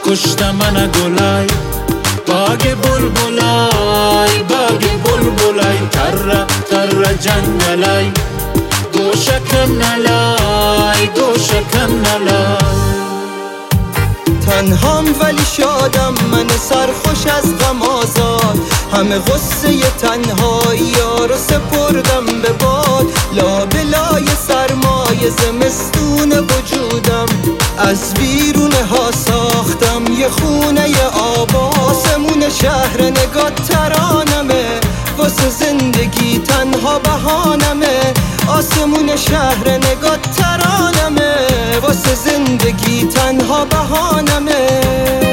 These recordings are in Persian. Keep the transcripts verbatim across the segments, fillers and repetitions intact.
کشته من گلای باگ بلبلای باگ بلبلای تر تر جنگلای گوشکم نلای گوشکم نلای تنهام ولی شادم من سرخوش از غم آزاد همه غصه تنهایی ها رو سپردم به باد لابلای سرمای زمستون وجودم از بیرونه ها ساختم یه خونه آباد آسمون شهر نگاه ترانمه واسه زندگی تنها بهانمه آسمون شهر نگاه ترانمه واسه زندگی تنها بهانمه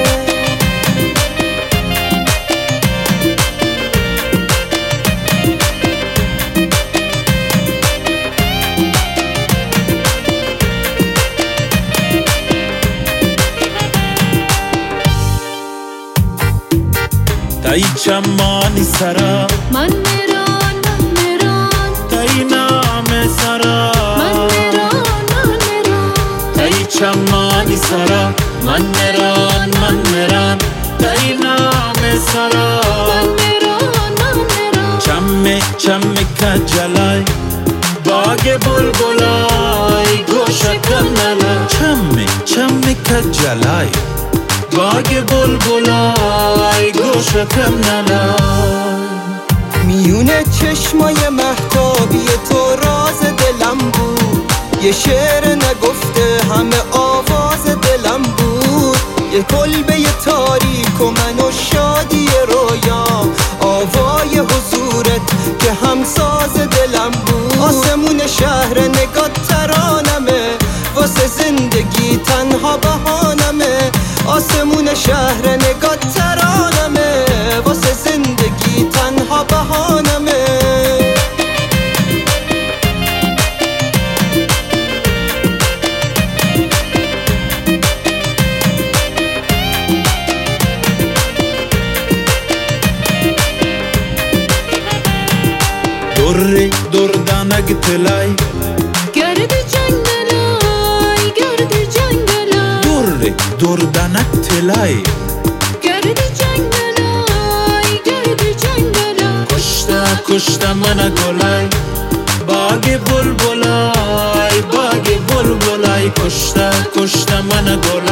تای چمانی سرا من میران من میران تای نام سرا من میران من میران تای چمانی سرا من میران من میران تای نام سرا من میران من میران چمه چمه کجلای باگ بلبلای گوشکم نلای چمه چمه کجلای باگ بلبلای گوشکم نلای میونه چشمای مهتابی تو راز دلم بود یه شعر نگفته همه آواز دلم بود یه کلبه تاریک و من و شادی رویام آوای حضورت که همساز دلم بود آسمون شهر نگاه ترانمه واسه زندگی تنها بهانمه آسمون شهر نگاه ترانمه واسه زندگی تنها بهانمه دور دور دانگ تلای گرد جنگلای گرد جنگلای دور دور دانگ تلای گرد جنگلای گرد جنگلای کشته کشته من گلای باگ بلبلای باگ بلبلای کشته کشته من گلای